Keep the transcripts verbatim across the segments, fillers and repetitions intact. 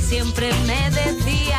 siempre me decía,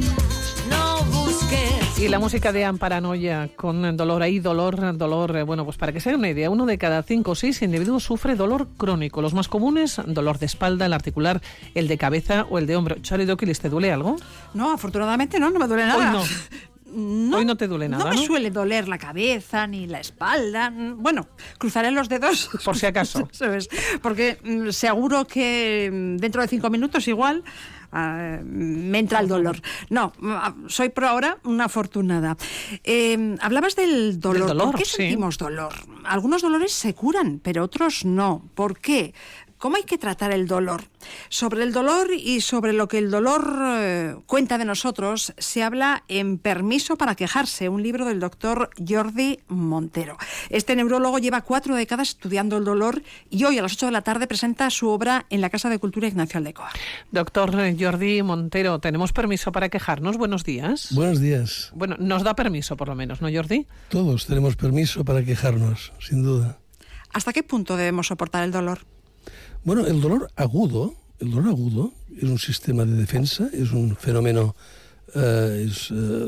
no busques. Y la música de Amparanoia con dolor ahí, dolor, dolor. Bueno, pues para que se hagan una idea, uno de cada cinco o seis individuos sufre dolor crónico. Los más comunes, dolor de espalda, el articular, el de cabeza o el de hombro. Chari Doquilis, ¿te duele algo? No, afortunadamente no, no me duele nada. Hoy no. No, Hoy no te duele nada, No me ¿no? suele doler la cabeza ni la espalda. Bueno, cruzaré los dedos. Por si acaso. ¿Sabes? Porque mm, seguro que mm, dentro de cinco minutos igual uh, me entra el dolor. No, uh, soy por ahora una afortunada. Eh, hablabas del dolor. Del dolor, ¿Por qué sí. sentimos dolor? Algunos dolores se curan, pero otros no. ¿Por qué? ¿Cómo hay que tratar el dolor? Sobre el dolor y sobre lo que el dolor eh, cuenta de nosotros, se habla en Permiso para quejarse, un libro del doctor Jordi Montero. Este neurólogo lleva cuatro décadas estudiando el dolor y hoy a las ocho de la tarde presenta su obra en la Casa de Cultura Ignacio Aldecoa. Doctor Jordi Montero, ¿tenemos permiso para quejarnos? Buenos días. Buenos días. Bueno, nos da permiso por lo menos, ¿no, Jordi? Todos tenemos permiso para quejarnos, sin duda. ¿Hasta qué punto debemos soportar el dolor? Bueno, el dolor agudo, el dolor agudo es un sistema de defensa, es un fenómeno eh, es, eh,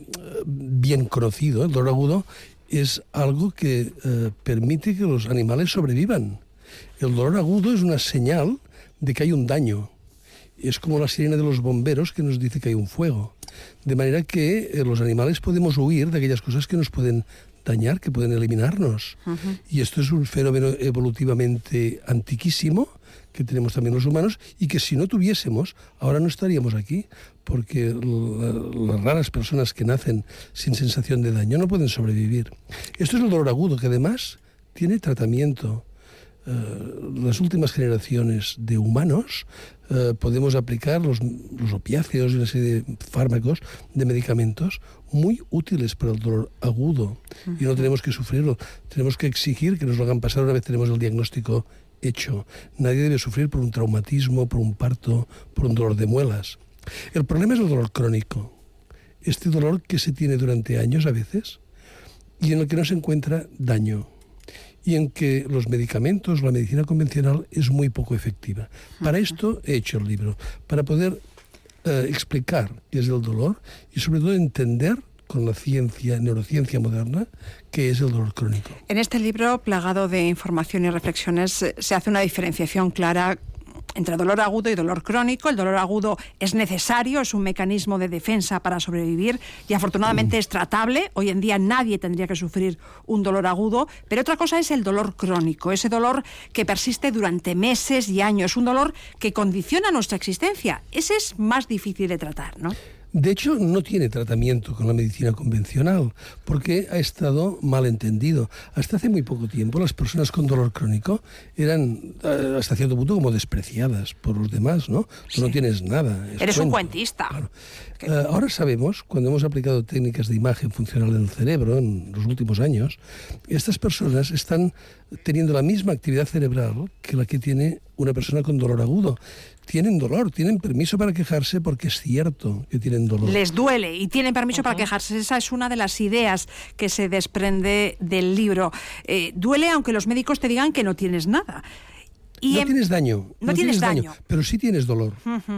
bien conocido. El dolor agudo es algo que eh, permite que los animales sobrevivan. El dolor agudo es una señal de que hay un daño. Es como la sirena de los bomberos que nos dice que hay un fuego. De manera que eh, los animales podemos huir de aquellas cosas que nos pueden dañar, que pueden eliminarnos. Uh-huh. Y esto es un fenómeno evolutivamente antiquísimo que tenemos también los humanos y que si no tuviésemos, ahora no estaríamos aquí, porque la, las raras personas que nacen sin sensación de daño no pueden sobrevivir. Esto es el dolor agudo, que además tiene tratamiento. Uh, las últimas generaciones de humanos uh, podemos aplicar los, los opiáceos y una serie de fármacos, de medicamentos muy útiles para el dolor agudo. Uh-huh. Y no tenemos que sufrirlo, tenemos que exigir que nos lo hagan pasar una vez tenemos el diagnóstico hecho. Nadie debe sufrir por un traumatismo, por un parto, por un dolor de muelas. El problema es el dolor crónico, este dolor que se tiene durante años a veces y en el que no se encuentra daño, y en que los medicamentos, la medicina convencional es muy poco efectiva. Para esto he hecho el libro, para poder eh, explicar qué es el dolor y sobre todo entender con la ciencia, neurociencia moderna, qué es el dolor crónico. En este libro, plagado de información y reflexiones, se hace una diferenciación clara entre dolor agudo y dolor crónico. El dolor agudo es necesario, es un mecanismo de defensa para sobrevivir y afortunadamente mm. es tratable. Hoy en día nadie tendría que sufrir un dolor agudo, pero otra cosa es el dolor crónico, ese dolor que persiste durante meses y años, un dolor que condiciona nuestra existencia. Ese es más difícil de tratar, ¿no? De hecho, no tiene tratamiento con la medicina convencional, porque ha estado mal entendido. Hasta hace muy poco tiempo, las personas con dolor crónico eran, hasta cierto punto, como despreciadas por los demás, ¿no? Tú sí. no tienes nada. Eres cuento. un cuentista. Claro. Uh, ahora sabemos, cuando hemos aplicado técnicas de imagen funcional en el cerebro en los últimos años, estas personas están teniendo la misma actividad cerebral que la que tiene una persona con dolor agudo. Tienen dolor, tienen permiso para quejarse porque es cierto que tienen dolor. Les duele y tienen permiso uh-huh. para quejarse. Esa es una de las ideas que se desprende del libro. Eh, duele aunque los médicos te digan que no tienes nada. Y no en... tienes daño, no, no tienes, tienes daño, daño, pero sí tienes dolor.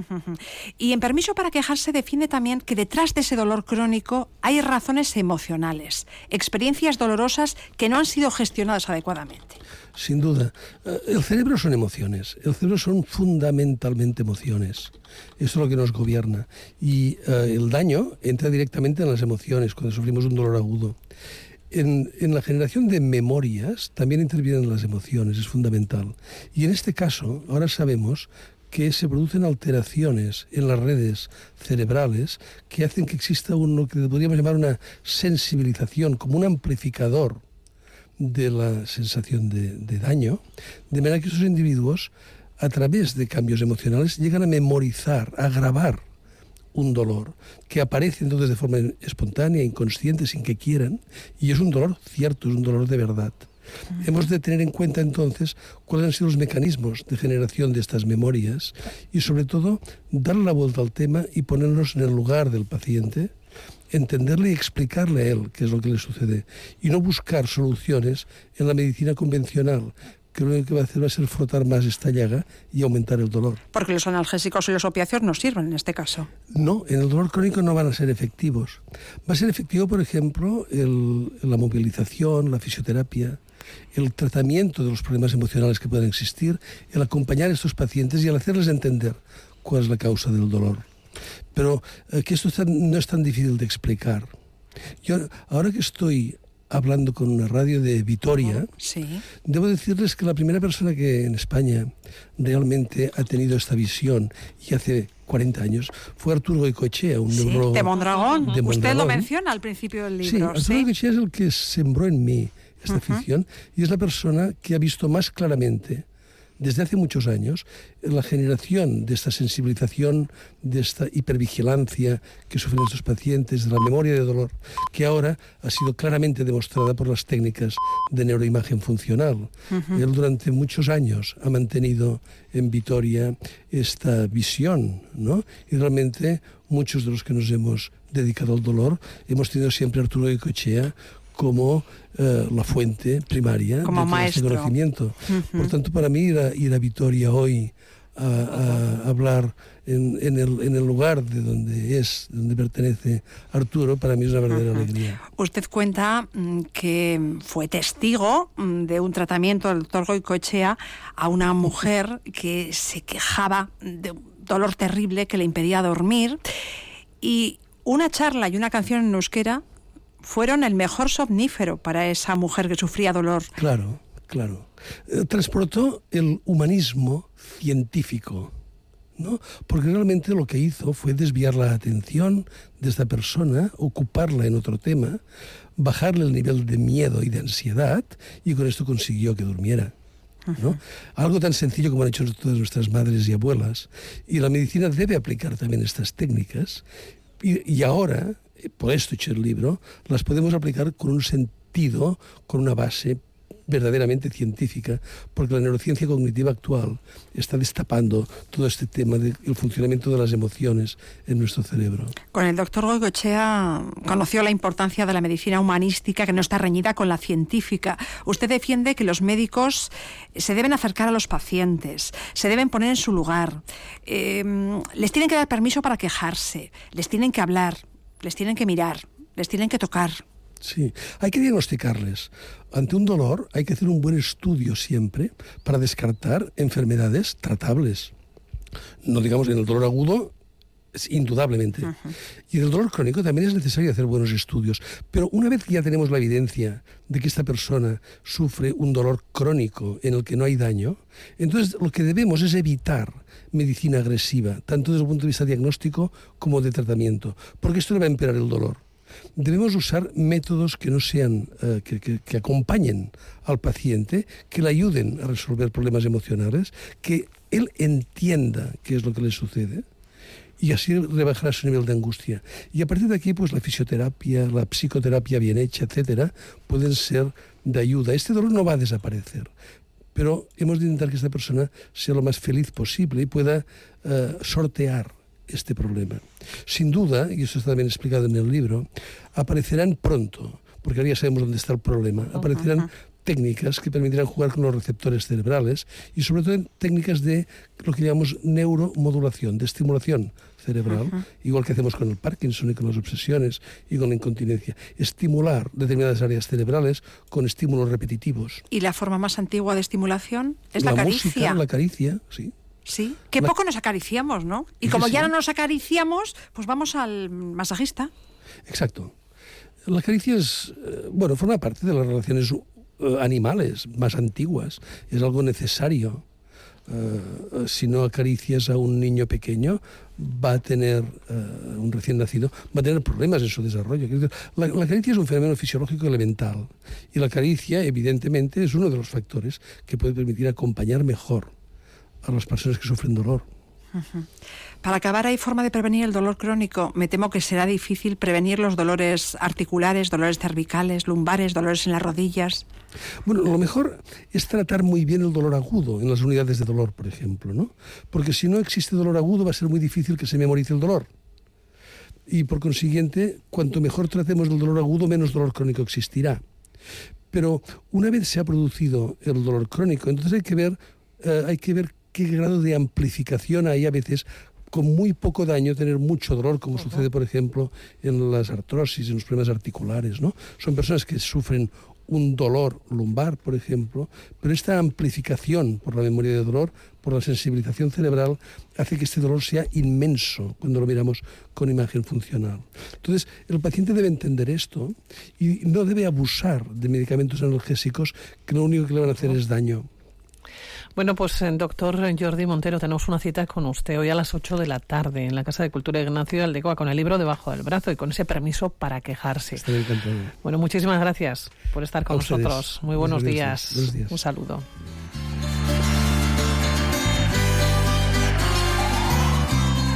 Y en Permiso para quejarse define también que detrás de ese dolor crónico hay razones emocionales, experiencias dolorosas que no han sido gestionadas adecuadamente. Sin duda. El cerebro son emociones, el cerebro son fundamentalmente emociones. Eso es lo que nos gobierna. Y uh, el daño entra directamente en las emociones cuando sufrimos un dolor agudo. En, en la generación de memorias también intervienen las emociones, es fundamental. Y en este caso, ahora sabemos que se producen alteraciones en las redes cerebrales que hacen que exista un, lo que podríamos llamar una sensibilización, como un amplificador de la sensación de, de daño, de manera que esos individuos, a través de cambios emocionales, llegan a memorizar, a grabar un dolor que aparece entonces de forma espontánea, inconsciente, sin que quieran, y es un dolor cierto, es un dolor de verdad. Uh-huh. Hemos de tener en cuenta entonces cuáles han sido los mecanismos de generación de estas memorias y sobre todo darle la vuelta al tema y ponernos en el lugar del paciente, entenderle y explicarle a él qué es lo que le sucede y no buscar soluciones en la medicina convencional, que lo único que va a hacer va a ser frotar más esta llaga y aumentar el dolor. Porque los analgésicos y los opiáceos no sirven en este caso. No, en el dolor crónico no van a ser efectivos. Va a ser efectivo, por ejemplo, el, la movilización, la fisioterapia, el tratamiento de los problemas emocionales que puedan existir, el acompañar a estos pacientes y el hacerles entender cuál es la causa del dolor. Pero eh, que esto está, no es tan difícil de explicar. Yo, ahora que estoy hablando con una radio de Vitoria, sí. debo decirles que la primera persona que en España realmente ha tenido esta visión, y hace cuarenta años, fue Arturo Goicoechea, un sí, neuro... de Mondragón. de Usted Mondragón. lo menciona al principio del Sí, libro. Arturo Sí, Goicoechea es el que sembró en mí esta uh-huh. afición, y es la persona que ha visto más claramente, desde hace muchos años, la generación de esta sensibilización, de esta hipervigilancia que sufren estos pacientes, de la memoria de dolor, que ahora ha sido claramente demostrada por las técnicas de neuroimagen funcional. Uh-huh. Él durante muchos años ha mantenido en Vitoria esta visión, ¿no? Y realmente muchos de los que nos hemos dedicado al dolor hemos tenido siempre a Arturo Goicoechea como eh, la fuente primaria como de este conocimiento. Uh-huh. Por tanto, para mí ir a, ir a Vitoria hoy a, a hablar en, en, el, en el lugar de donde es, donde pertenece Arturo, para mí es una verdadera uh-huh. alegría. Usted cuenta mm, que fue testigo mm, de un tratamiento del doctor Goicoechea a una mujer que se quejaba de un dolor terrible que le impedía dormir, y una charla y una canción en euskera fueron el mejor somnífero para esa mujer que sufría dolor. Claro, claro. Eh, transportó el humanismo científico, ¿no? Porque realmente lo que hizo fue desviar la atención de esta persona, ocuparla en otro tema, bajarle el nivel de miedo y de ansiedad, y con esto consiguió que durmiera, ¿no? Uh-huh. Algo tan sencillo como han hecho todas nuestras madres y abuelas. Y la medicina debe aplicar también estas técnicas, y, y ahora, por esto he hecho el libro, las podemos aplicar con un sentido, con una base verdaderamente científica, porque la neurociencia cognitiva actual está destapando todo este tema del funcionamiento de las emociones en nuestro cerebro. Con el doctor Goicoechea conoció la importancia de la medicina humanística, que no está reñida con la científica. Usted defiende que los médicos se deben acercar a los pacientes, se deben poner en su lugar, eh, les tienen que dar permiso para quejarse, les tienen que hablar, les tienen que mirar, les tienen que tocar. Sí, hay que diagnosticarles. Ante un dolor hay que hacer un buen estudio siempre para descartar enfermedades tratables. No digamos en el dolor agudo, es indudablemente. Uh-huh. Y en el dolor crónico también es necesario hacer buenos estudios. Pero una vez que ya tenemos la evidencia de que esta persona sufre un dolor crónico en el que no hay daño, entonces lo que debemos es evitar medicina agresiva, tanto desde el punto de vista diagnóstico como de tratamiento, porque esto le va a empeorar el dolor. Debemos usar métodos que no sean, uh, que, que, que acompañen al paciente, que le ayuden a resolver problemas emocionales, que él entienda qué es lo que le sucede, y así rebajará su nivel de angustia. Y a partir de aquí, pues la fisioterapia, la psicoterapia bien hecha, etcétera, pueden ser de ayuda. Este dolor no va a desaparecer, pero hemos de intentar que esta persona sea lo más feliz posible y pueda uh, sortear este problema. Sin duda, y eso está también explicado en el libro, aparecerán pronto, porque ahora ya sabemos dónde está el problema, aparecerán uh-huh. técnicas que permitirán jugar con los receptores cerebrales y sobre todo técnicas de lo que llamamos neuromodulación, de estimulación cerebral, uh-huh. igual que hacemos con el Parkinson y con las obsesiones y con la incontinencia. Estimular determinadas áreas cerebrales con estímulos repetitivos. ¿Y la forma más antigua de estimulación es la, la caricia? Música, la caricia, sí. Sí, que la... poco nos acariciamos, ¿no? Y como sí, ya no nos acariciamos, pues vamos al masajista. Exacto. La caricia es, eh, bueno, forma parte de las relaciones uh, animales más antiguas. Es algo necesario. Uh, si no acaricias a un niño pequeño, va a tener, uh, un recién nacido, va a tener problemas en su desarrollo. La, la caricia es un fenómeno fisiológico elemental. Y la caricia, evidentemente, es uno de los factores que puede permitir acompañar mejor a las personas que sufren dolor. Uh-huh. Para acabar, ¿hay forma de prevenir el dolor crónico? Me temo que será difícil prevenir los dolores articulares, dolores cervicales, lumbares, dolores en las rodillas. Bueno, lo mejor es tratar muy bien el dolor agudo en las unidades de dolor, por ejemplo, ¿no? Porque si no existe dolor agudo va a ser muy difícil que se memorice el dolor. Y por consiguiente, cuanto mejor tratemos el dolor agudo, menos dolor crónico existirá. Pero una vez se ha producido el dolor crónico, entonces hay que ver, eh, hay que ver qué grado de amplificación hay a veces. Con muy poco daño tener mucho dolor, como uh-huh. sucede, por ejemplo, en las artrosis, en los problemas articulares, ¿no? Son personas que sufren un dolor lumbar, por ejemplo, pero esta amplificación por la memoria de dolor, por la sensibilización cerebral, hace que este dolor sea inmenso cuando lo miramos con imagen funcional. Entonces, el paciente debe entender esto y no debe abusar de medicamentos analgésicos que lo único que le van a hacer es daño. Bueno, pues doctor Jordi Montero, tenemos una cita con usted hoy a las ocho de la tarde en la Casa de Cultura Ignacio de Aldecoa con el libro debajo del brazo y con ese permiso para quejarse. Estoy encantado. Bueno, muchísimas gracias por estar con a ustedes. nosotros. Muy buenos días. Buenos días. Un saludo.